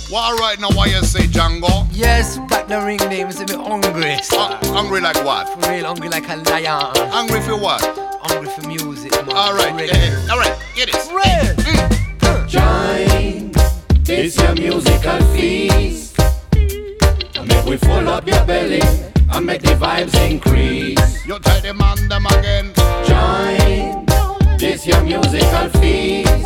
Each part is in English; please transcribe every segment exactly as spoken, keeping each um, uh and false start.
Well, alright now, why you say Django? Yes, got the ring name, is me hungry. Uh, hungry like what? For real, hungry like a lion. Hungry for what? Hungry for music, man. Alright, yeah, yeah. Alright, get it. Red. Mm. Uh. Join this your musical feast, and make we full up your belly and make the vibes increase. You tell the man them again. Join this your musical feast.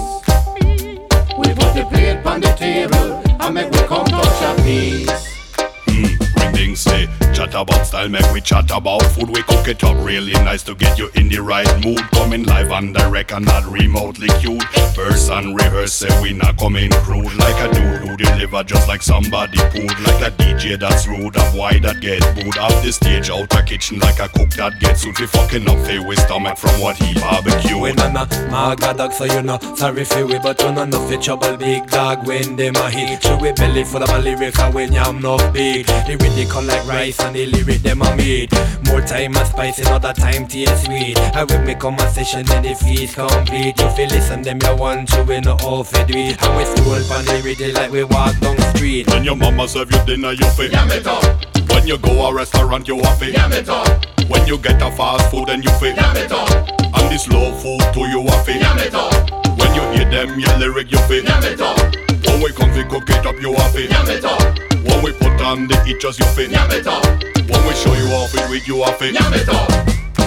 We put the plate on the table and make we come touch a piece. Things say, chat about style, make we chat about food. We cook it up really nice to get you in the right mood. Coming live and direct and not remotely cute. Verse and rehearse, say we not coming crude. Like a dude who deliver just like somebody pulled. Like a D J that's rude, a boy that get booed. Off the stage, out a kitchen like a cook that gets suit. We fucking up for with stomach from what he barbecue. We no no, maga dog so you know. Sorry for we but you no know fi trouble big dog when them a hit. Show we belly full of a lyric and when yam no big. The rhythm come like rice and the lyric them a made. More time and spice, another time taste sweet. And when we come a session then the feast complete. You feel listen them you want to we no how fi do it. And we stroll pan the rhythm like we walk down the street. When your mama serve you dinner you fi Yam it up. When you go a restaurant you have fi Yam it up. When you get a fast food then you fi Yam it up. And the slow food too you have fi Yam it up. When you hear them your lyric you fi Yam it up. When we come fi cook it up you have fi Yam it up. When we put on the eat just you fi Yam it up. When we show you off it with you off it Yam it up.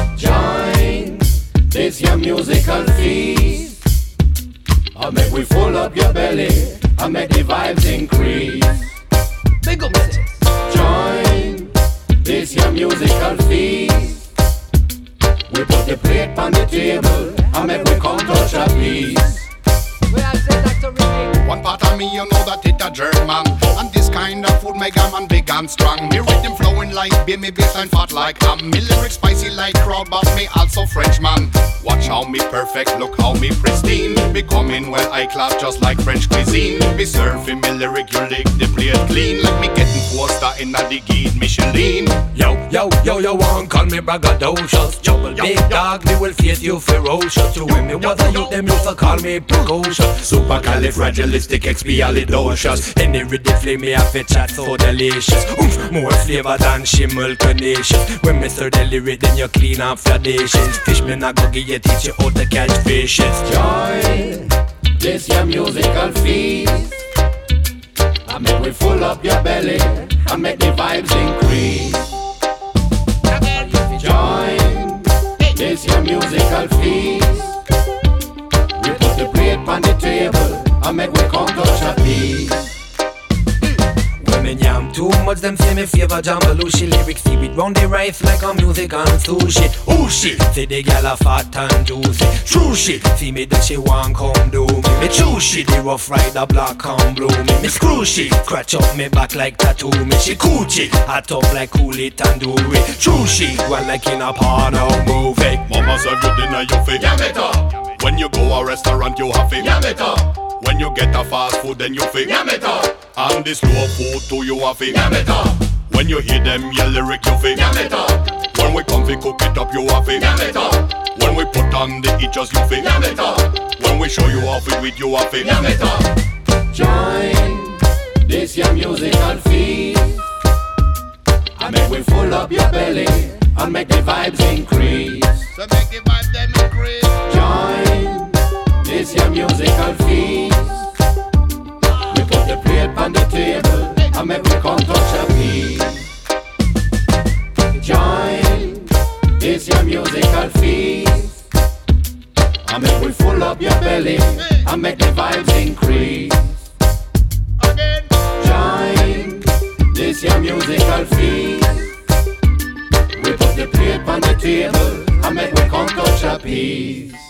Join this your musical feast, and make we full up your belly and make the vibes increase. Big up yourself. Join this your musical feast. We put the plate on the table and make we come touch a piece. Where I said that to ring. One part of me, you know that it a German. And this kind of food make a man big and strong. Me rhythm flowing like beer, me bassline fat like ham. Me lyrics spicy like crowd, but me also Frenchman. Watch how me perfect, look how me pristine. Me coming well high class just like French cuisine. Me surfing me lyric, you lick the plate clean. Like me getting four star in a the guide Michelin. Yo, yo, yo, yo, one call me braggadocious. Trouble Yo, big yo. dog, me will face you ferocious. To when me was a youth, them used to call me precocious. Supercalifragilisticexpialidocious. Any rhythm flame me have a chat so delicious. Oomph, more flavor than shimmel carnations. When me stir the lyric, then you clean off your dishes. Fish me not go give you teach you how to catch fishes. Join this your musical feast, and make we full up your belly and make the vibes increase. Join this your musical feast. We put the plate on the table and make we come touch a piece. When me yam too much, them say me favor Jambalushi. Lyrics see it round the rice like a music and sushi. Oh shit, say the gal a fat and juicy. True shit, see me that she want come do me. Me true shit, the rough rider black and blue me. Me screw shit, scratch up me back like tattoo me. She coochie, hot up like cool it and do it. True shit, one like in a porno movie. Mama serve you dinner you fi Yam it up. When you go a restaurant you have fi Yam it up. When you get a fast food then you fi Yam it up. And the slow food too you have fi Yam it up. When you hear them your lyric you fi Yam it up. When we come fi cook it up you have fi Yam it up. When we put on the eat just you fi Yam it up. When we show you off it with you have fi Yam it up. Join this your musical feast, and make we full up your belly and make the vibes increase. So make the vibe them increase. Join this your musical feast. We put the plate on the table and make we come touch a piece. Join this your musical feast, and make we full up your belly and make the vibes increase. Again. Join this your musical feast. We put the plate on the table and make we come touch a piece.